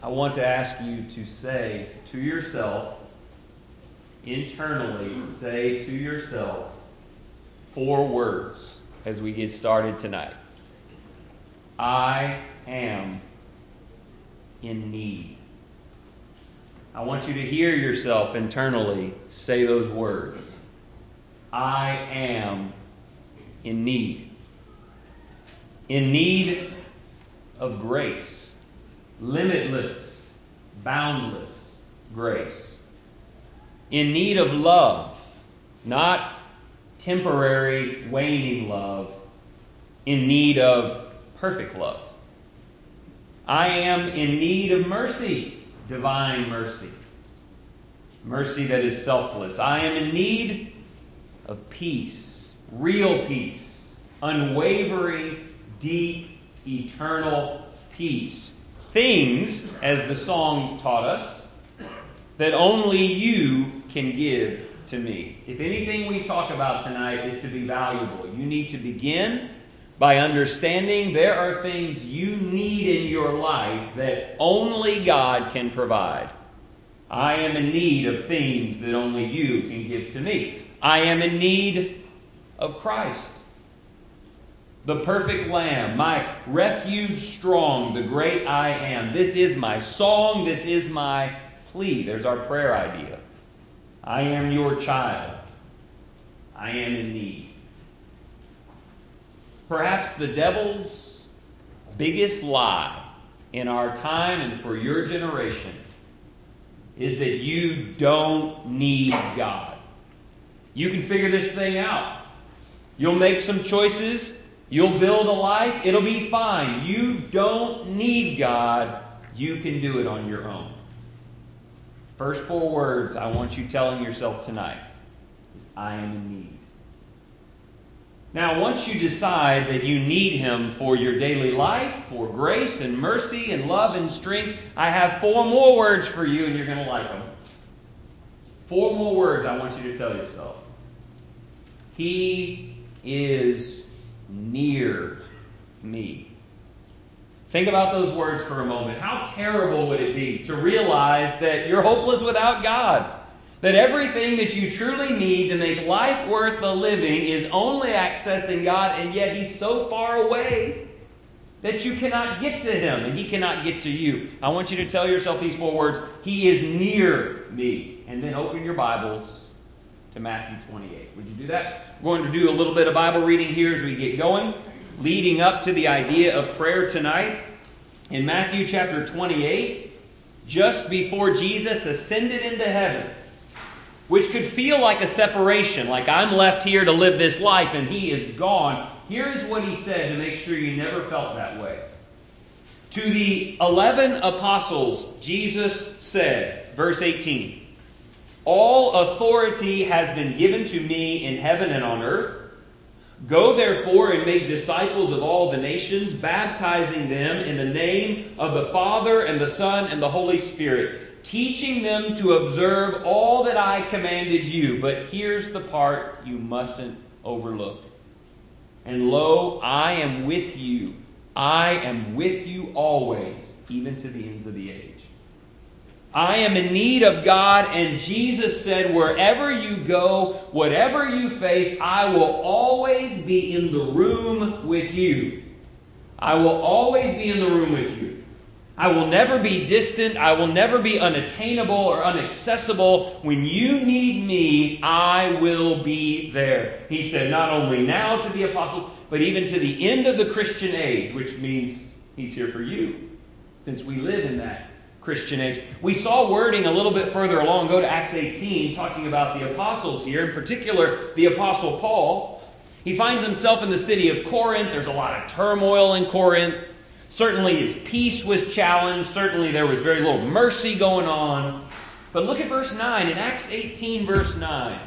I want to ask you to say to yourself, internally, say to yourself 4 words as we get started tonight. I am in need. I want you to hear yourself internally say those words. I am in need. In need of grace. Limitless, boundless grace. In need of love, not temporary, waning love. In need of perfect love. I am in need of mercy, divine mercy. Mercy that is selfless. I am in need of peace, real peace, unwavering, deep, eternal peace. Things, as the song taught us, that only you can give to me. If anything we talk about tonight is to be valuable, you need to begin by understanding there are things you need in your life that only God can provide. I am in need of things that only you can give to me. I am in need of Christ, the perfect Lamb, my refuge strong, the great I am. This is my song, this is my plea. There's our prayer idea. I am your child. I am in need. Perhaps the devil's biggest lie in our time and for your generation is that you don't need God. You can figure this thing out. You'll make some choices. You'll build a life. It'll be fine. You don't need God. You can do it on your own. First 4 words I want you telling yourself tonight is I am in need. Now, once you decide that you need Him for your daily life, for grace and mercy and love and strength, I have 4 more words for you, and you're going to like them. 4 more words I want you to tell yourself. He is near me. Think about those words for a moment. How terrible would it be to realize that you're hopeless without God? That everything that you truly need to make life worth the living is only accessed in God, and yet He's so far away that you cannot get to Him and He cannot get to you. I want you to tell yourself these 4 words. He is near me. And then open your Bibles to Matthew 28. Would you do that? We're going to do a little bit of Bible reading here as we get going, leading up to the idea of prayer tonight. In Matthew chapter 28, just before Jesus ascended into heaven, which could feel like a separation, like I'm left here to live this life and He is gone. Here's what He said to make sure you never felt that way. To the 11 apostles, Jesus said, verse 18, all authority has been given to me in heaven and on earth. Go therefore and make disciples of all the nations, baptizing them in the name of the Father and the Son and the Holy Spirit, teaching them to observe all that I commanded you. But here's the part you mustn't overlook. And lo, I am with you. I am with you always, even to the ends of the age. I am in need of God, and Jesus said, wherever you go, whatever you face, I will always be in the room with you. I will always be in the room with you. I will never be distant. I will never be unattainable or inaccessible. When you need me, I will be there. He said not only now to the apostles, but even to the end of the Christian age, which means He's here for you, since we live in that Christian age. We saw wording a little bit further along. Go to Acts 18, talking about the apostles here, in particular the apostle Paul. He finds himself in the city of Corinth. There's a lot of turmoil in Corinth. Certainly his peace was challenged. Certainly there was very little mercy going on. But look at verse 9. In Acts 18, verse 9.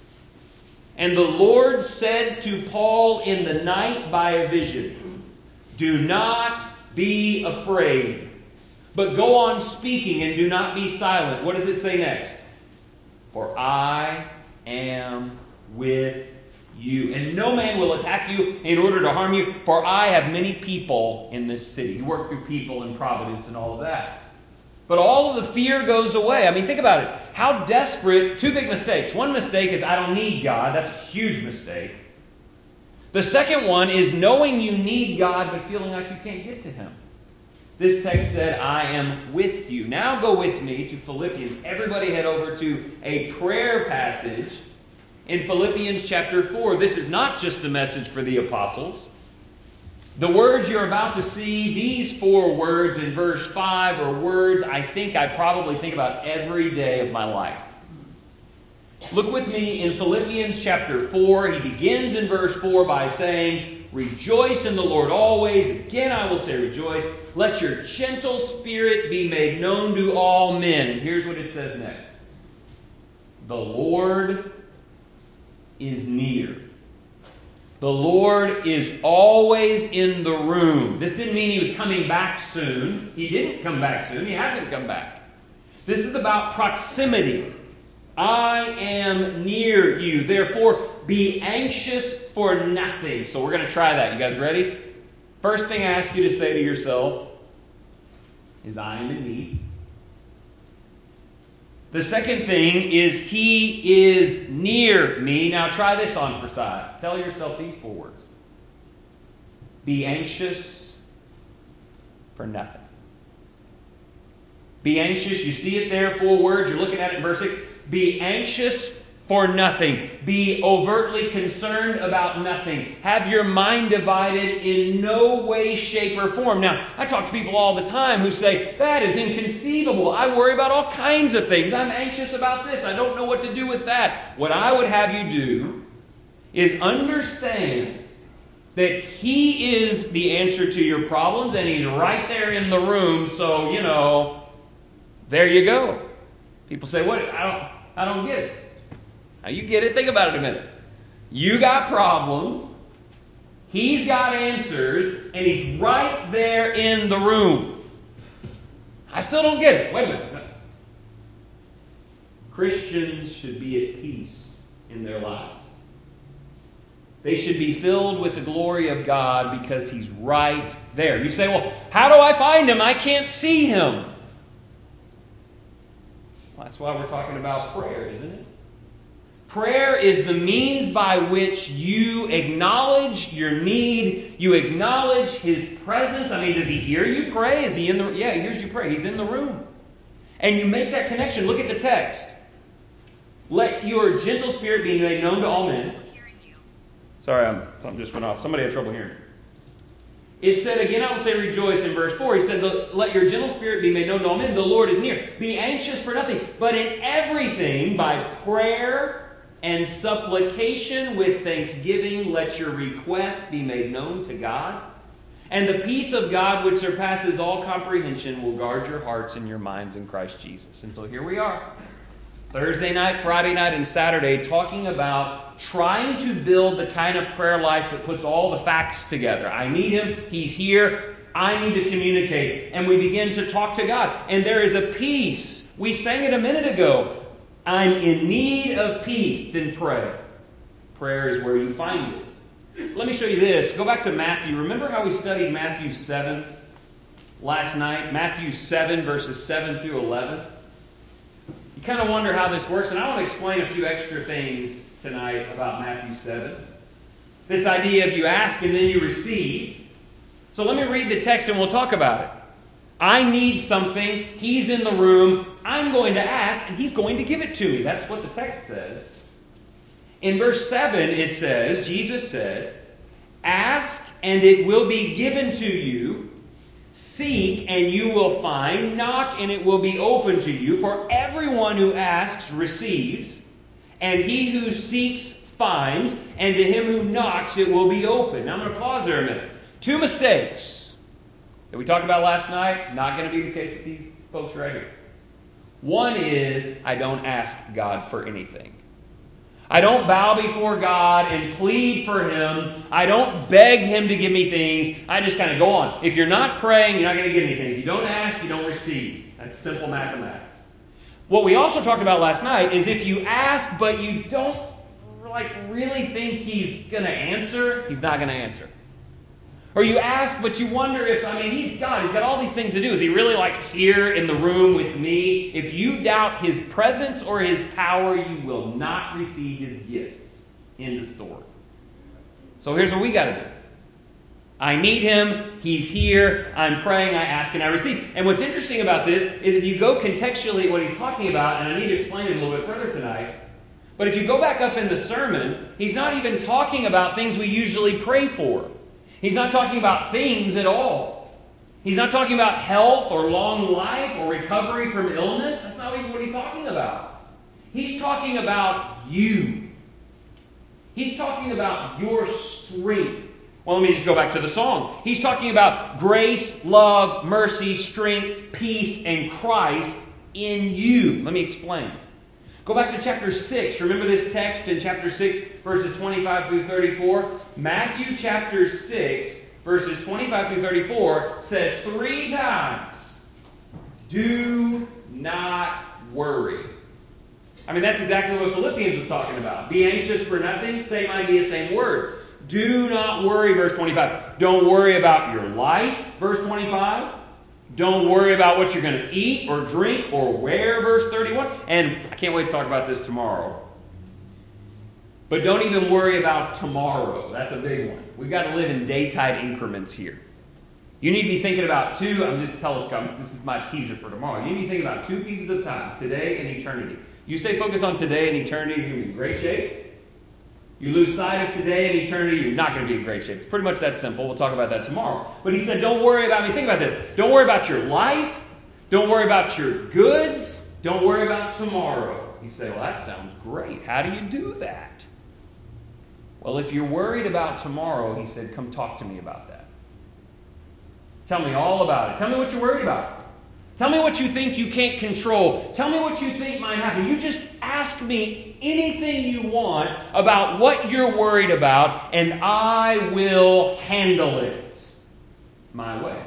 And the Lord said to Paul in the night by a vision, do not be afraid, but go on speaking and do not be silent. What does it say next? For I am with you. And no man will attack you in order to harm you, for I have many people in this city. You work through people and providence and all of that. But all of the fear goes away. I mean, think about it. How desperate, two big mistakes. One mistake is I don't need God. That's a huge mistake. The second one is knowing you need God but feeling like you can't get to Him. This text said, I am with you. Now go with me to Philippians. Everybody head over to a prayer passage in Philippians chapter 4. This is not just a message for the apostles. The words you're about to see, these 4 words in verse 5, are words I probably think about every day of my life. Look with me in Philippians chapter 4. He begins in verse 4 by saying, rejoice in the Lord always. Again, I will say rejoice. Let your gentle spirit be made known to all men. And here's what it says next. The Lord is near. The Lord is always in the room. This didn't mean He was coming back soon. He didn't come back soon. He hasn't come back. This is about proximity. I am near you. Therefore, be anxious for nothing. So we're going to try that. You guys ready? First thing I ask you to say to yourself is, I am in need. The second thing is, He is near me. Now try this on for size. Tell yourself these 4 words. Be anxious for nothing. Be anxious. You see it there, 4 words. You're looking at it in verse 6. Be anxious for nothing. Be overtly concerned about nothing. Have your mind divided in no way, shape, or form. Now, I talk to people all the time who say, that is inconceivable. I worry about all kinds of things. I'm anxious about this. I don't know what to do with that. What I would have you do is understand that He is the answer to your problems, and He's right there in the room. So, there you go. People say, what? I don't get it. Now you get it. Think about it a minute. You got problems. He's got answers. And He's right there in the room. I still don't get it. Wait a minute. Christians should be at peace in their lives. They should be filled with the glory of God because He's right there. You say, well, how do I find Him? I can't see Him. Well, that's why we're talking about prayer, isn't it? Prayer is the means by which you acknowledge your need. You acknowledge His presence. I mean, does He hear you pray? Is He in the... Yeah, He hears you pray. He's in the room. And you make that connection. Look at the text. Let your gentle spirit be made known to all men. Sorry, something just went off. Somebody had trouble hearing. It said, again, I will say rejoice in verse 4. He said, let your gentle spirit be made known to all men. The Lord is near. Be anxious for nothing, but in everything by prayer and supplication with thanksgiving, let your requests be made known to God. And the peace of God, which surpasses all comprehension, will guard your hearts and your minds in Christ Jesus. And so here we are. Thursday night, Friday night, and Saturday, talking about trying to build the kind of prayer life that puts all the facts together. I need Him. He's here. I need to communicate. And we begin to talk to God. And there is a peace. We sang it a minute ago. I'm in need of peace. Then pray. Prayer is where you find it. Let me show you this. Go back to Matthew. Remember how we studied Matthew 7 last night? Matthew 7, verses 7 through 11. You kind of wonder how this works, and I want to explain a few extra things tonight about Matthew 7. This idea of you ask and then you receive. So let me read the text and we'll talk about it. I need something. He's in the room. I'm going to ask, and He's going to give it to me. That's what the text says. In verse 7 it says, Jesus said, ask and it will be given to you. Seek and you will find. Knock and it will be open to you. For everyone who asks receives, and he who seeks finds, and to him who knocks it will be open. Now I'm going to pause there a minute. 2 mistakes that we talked about last night. Not going to be the case with these folks right here. One is, I don't ask God for anything. I don't bow before God and plead for Him. I don't beg Him to give me things. I just kind of go on. If you're not praying, you're not going to get anything. If you don't ask, you don't receive. That's simple mathematics. What we also talked about last night is if you ask but you don't really think He's going to answer, He's not going to answer. Or you ask, but you wonder if, he's God. He's got all these things to do. Is he really like here in the room with me? If you doubt his presence or his power, you will not receive his gifts. End of story. So here's what we got to do. I need him. He's here. I'm praying. I ask and I receive. And what's interesting about this is if you go contextually what he's talking about, and I need to explain it a little bit further tonight, but if you go back up in the sermon, he's not even talking about things we usually pray for. He's not talking about things at all. He's not talking about health or long life or recovery from illness. That's not even what he's talking about. He's talking about you. He's talking about your strength. Well, let me just go back to the song. He's talking about grace, love, mercy, strength, peace, and Christ in you. Let me explain. Go back to chapter 6. Remember this text in chapter 6, verses 25 through 34? Matthew chapter 6, verses 25 through 34 says 3 times, do not worry. That's exactly what Philippians was talking about. Be anxious for nothing. Same idea, same word. Do not worry, verse 25. Don't worry about your life, verse 25. Don't worry about what you're going to eat or drink or wear, verse 31. And I can't wait to talk about this tomorrow. But don't even worry about tomorrow. That's a big one. We've got to live in day-tide increments here. You need to be thinking about this is my teaser for tomorrow. You need to be thinking about 2 pieces of time, today and eternity. You stay focused on today and eternity, you're going to be in great shape. You lose sight of today and eternity, you're not going to be in great shape. It's pretty much that simple. We'll talk about that tomorrow. But he said, don't worry about me. Think about this. Don't worry about your life. Don't worry about your goods. Don't worry about tomorrow. You say, well, that sounds great. How do you do that? Well, if you're worried about tomorrow, he said, come talk to me about that. Tell me all about it. Tell me what you're worried about. Tell me what you think you can't control. Tell me what you think might happen. You just ask me anything you want about what you're worried about, and I will handle it my way.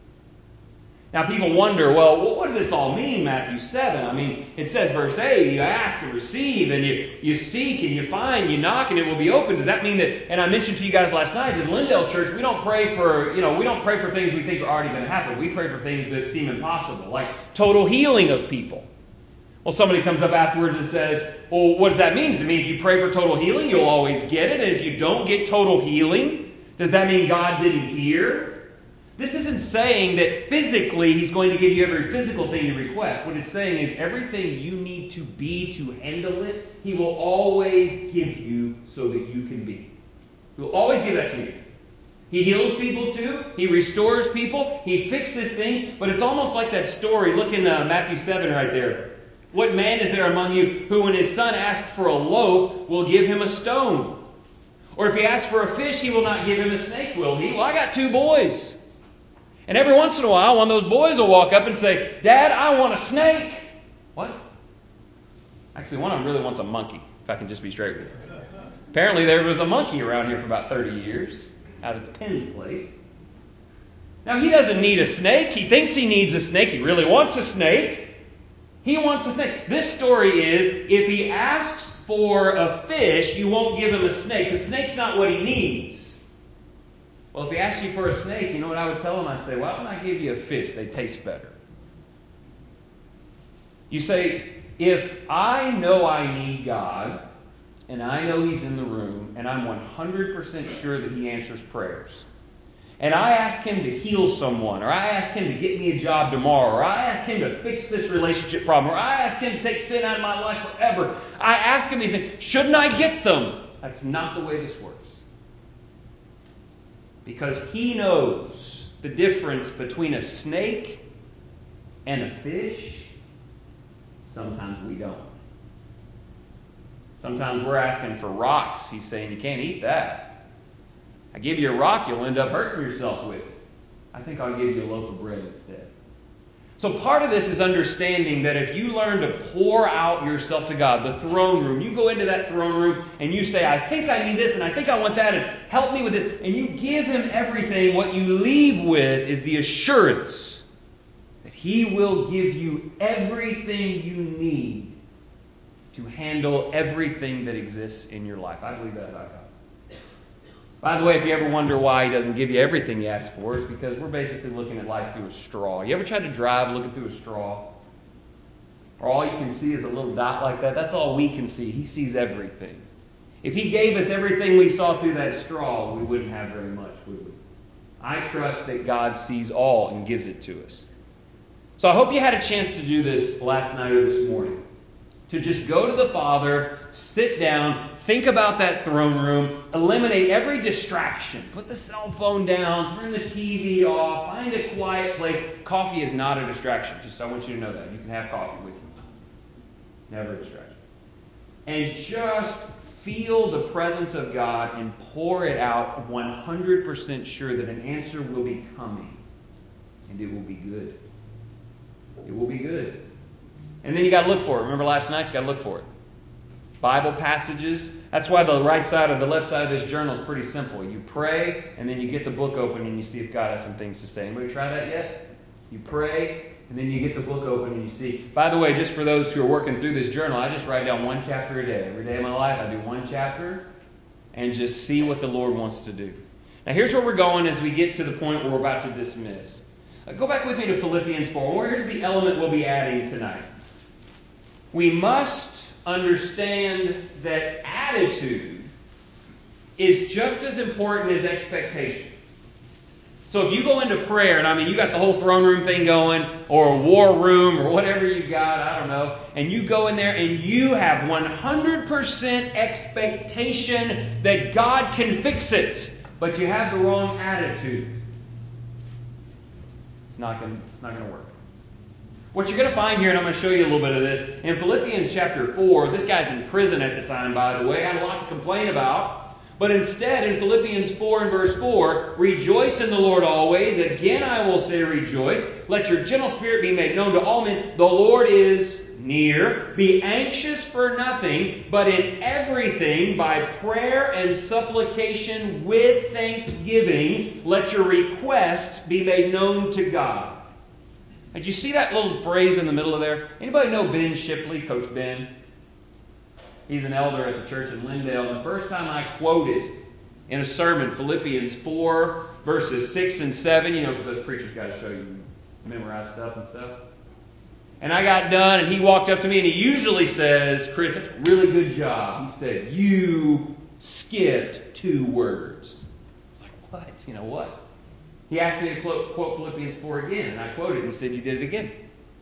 Now people wonder, well, what does this all mean, Matthew 7? It says, verse 8, you ask and receive, and you seek and you find, you knock and it will be open. Does that mean that, and I mentioned to you guys last night, in Lindale Church, we don't pray for things we think are already going to happen. We pray for things that seem impossible, like total healing of people. Well, somebody comes up afterwards and says, well, what does that mean? Does it mean if you pray for total healing, you'll always get it? And if you don't get total healing, does that mean God didn't hear? This isn't saying that physically he's going to give you every physical thing you request. What it's saying is everything you need to be to handle it, he will always give you so that you can be. He will always give that to you. He heals people too. He restores people. He fixes things. But it's almost like that story. Look in Matthew 7 right there. What man is there among you who, when his son asks for a loaf, will give him a stone? Or if he asks for a fish, he will not give him a snake, will he? Well, I got 2 boys. And every once in a while, one of those boys will walk up and say, Dad, I want a snake. What? Actually, one of them really wants a monkey, if I can just be straight with you. Apparently, there was a monkey around here for about 30 years, out at the Penn's place. Now, he doesn't need a snake. He thinks he needs a snake. He really wants a snake. He wants a snake. This story is, if he asks for a fish, you won't give him a snake. The snake's not what he needs. Well, if he asks you for a snake, you know what I would tell him? I'd say, why don't I give you a fish? They taste better. You say, if I know I need God, and I know he's in the room, and I'm 100% sure that he answers prayers, and I ask him to heal someone, or I ask him to get me a job tomorrow, or I ask him to fix this relationship problem, or I ask him to take sin out of my life forever, I ask him these things, shouldn't I get them? That's not the way this works. Because he knows the difference between a snake and a fish. Sometimes we don't. Sometimes we're asking for rocks. He's saying you can't eat that. I give you a rock, you'll end up hurting yourself with it. I think I'll give you a loaf of bread instead. So part of this is understanding that if you learn to pour out yourself to God, the throne room, you go into that throne room and you say, I think I need this and I think I want that and help me with this. And you give him everything. What you leave with is the assurance that he will give you everything you need to handle everything that exists in your life. I believe that about God. By the way, if you ever wonder why He doesn't give you everything you ask for, it's because we're basically looking at life through a straw. You ever tried to drive looking through a straw? Or all you can see is a little dot like that? That's all we can see. He sees everything. If He gave us everything we saw through that straw, we wouldn't have very much, would we? I trust that God sees all and gives it to us. So I hope you had a chance to do this last night or this morning. To just go to the Father, sit down, think about that throne room, eliminate every distraction. Put the cell phone down, turn the TV off, find a quiet place. Coffee is not a distraction. Just I want you to know that. You can have coffee with you. Never a distraction. And just feel the presence of God and pour it out 100% sure that an answer will be coming. And it will be good. It will be good. And then you got to look for it. Remember last night? You got to look for it. Bible passages. That's why the left side of this journal is pretty simple. You pray, and then you get the book open and you see if God has some things to say. Anybody try that yet? You pray, and then you get the book open and you see. By the way, just for those who are working through this journal, I just write down one chapter a day. Every day of my life, I do one chapter and just see what the Lord wants to do. Now, here's where we're going as we get to the point where we're about to dismiss. Go back with me to Philippians 4. Here's the element we'll be adding tonight. We must understand that attitude is just as important as expectation. So if you go into prayer, and you got the whole throne room thing going, or a war room, or whatever you got, I don't know, and you go in there and you have 100% expectation that God can fix it, but you have the wrong attitude, it's not going to work. What you're going to find here, and I'm going to show you a little bit of this, in Philippians chapter 4, this guy's in prison at the time, by the way, had a lot to complain about. But instead, in Philippians 4 and verse 4, rejoice in the Lord always. Again, I will say rejoice. Let your gentle spirit be made known to all men. The Lord is near. Be anxious for nothing, but in everything, by prayer and supplication with thanksgiving, let your requests be made known to God. Did you see that little phrase in the middle of there? Anybody know Ben Shipley, Coach Ben? He's an elder at the church in Lindale. And the first time I quoted in a sermon Philippians 4, verses 6 and 7, because those preachers got to show you memorize stuff and stuff. And I got done, and he walked up to me, and he usually says, Chris, that's a really good job. He said, you skipped 2 words. I was like, what? What? He asked me to quote Philippians 4 again, and I quoted it, and he said, you did it again.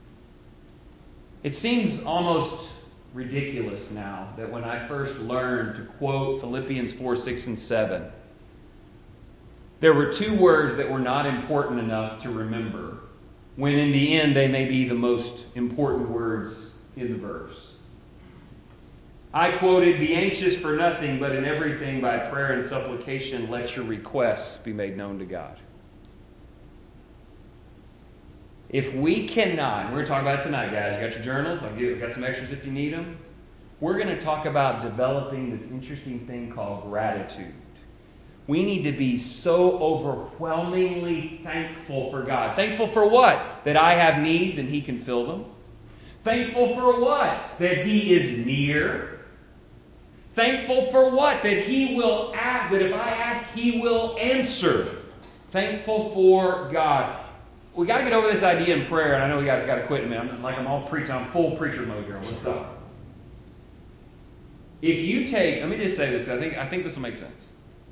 It seems almost ridiculous now that when I first learned to quote Philippians 4, 6, and 7, there were 2 words that were not important enough to remember, when in the end they may be the most important words in the verse. I quoted, be anxious for nothing, but in everything by prayer and supplication let your requests be made known to God. If we cannot, and we're going to talk about it tonight, guys. You got your journals? I've got some extras if you need them. We're going to talk about developing this interesting thing called gratitude. We need to be so overwhelmingly thankful for God. Thankful for what? That I have needs and He can fill them. Thankful for what? That He is near. Thankful for what? That He will act, that if I ask, He will answer. Thankful for God. We got to get over this idea in prayer, and I know we got to quit in a minute. I'm all preaching. I'm full preacher mode here. Let's stop. If you take, let me just say this. I think this will make sense.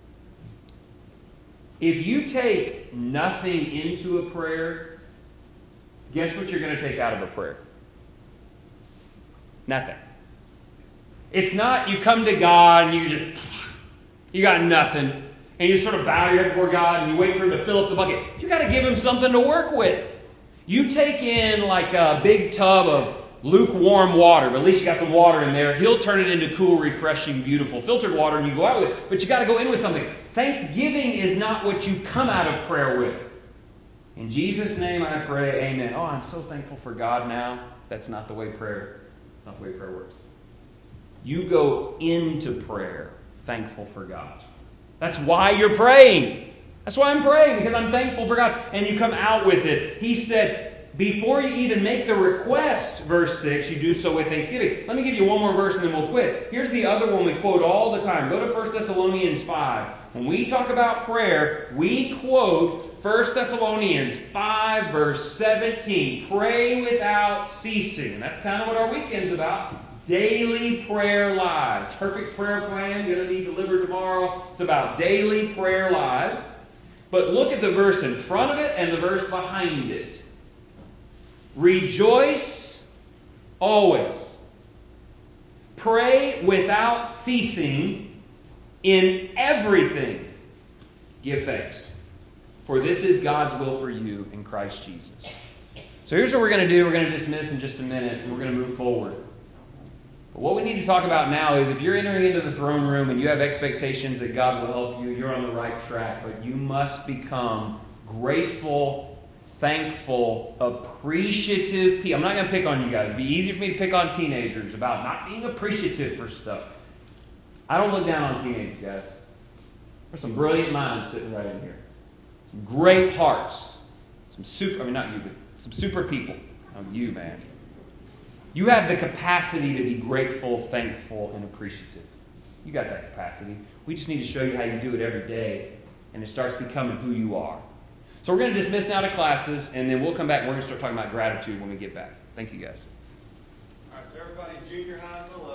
If you take nothing into a prayer, guess what you're going to take out of a prayer? Nothing. It's not you come to God and you got nothing. And you sort of bow your head before God and you wait for Him to fill up the bucket. You got to give Him something to work with. You take in like a big tub of lukewarm water, but at least you got some water in there. He'll turn it into cool, refreshing, beautiful, filtered water, and you go out with it. But you got to go in with something. Thanksgiving is not what you come out of prayer with. In Jesus' name I pray, amen. Oh, I'm so thankful for God now. That's not the way prayer works. You go into prayer thankful for God. That's why you're praying. That's why I'm praying, because I'm thankful for God. And you come out with it. He said, before you even make the request, verse 6, you do so with thanksgiving. Let me give you one more verse and then we'll quit. Here's the other one we quote all the time. Go to 1 Thessalonians 5. When we talk about prayer, we quote 1 Thessalonians 5, verse 17. Pray without ceasing. And that's kind of what our weekend's about. Daily prayer lives. Perfect prayer plan, going to be delivered tomorrow. It's about daily prayer lives. But look at the verse in front of it and the verse behind it. Rejoice always. Pray without ceasing. In everything, give thanks. For this is God's will for you in Christ Jesus. So here's what we're going to do. We're going to dismiss in just a minute and we're going to move forward. But what we need to talk about now is if you're entering into the throne room and you have expectations that God will help you, you're on the right track. But you must become grateful, thankful, appreciative people. I'm not going to pick on you guys. It'd be easy for me to pick on teenagers about not being appreciative for stuff. I don't look down on teenagers, guys. There's some brilliant minds sitting right in here. Some great hearts. Some super people. You, man. You have the capacity to be grateful, thankful, and appreciative. You got that capacity. We just need to show you how you do it every day, and it starts becoming who you are. So we're going to dismiss now to classes, and then we'll come back and we're going to start talking about gratitude when we get back. Thank you, guys. All right, so everybody, junior high and the